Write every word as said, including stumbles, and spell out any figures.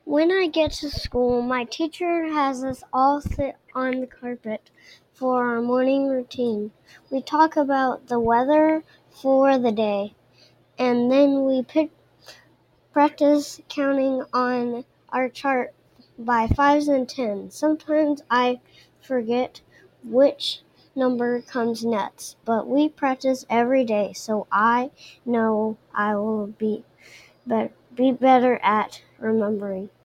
When I get to school, my teacher has us all sit on the carpet for our morning routine. We talk about the weather for the day, and then we pick, practice counting on our chart by fives and tens. Sometimes I forget which number comes next, but we practice every day, so I know I will be, be, be better at remembering.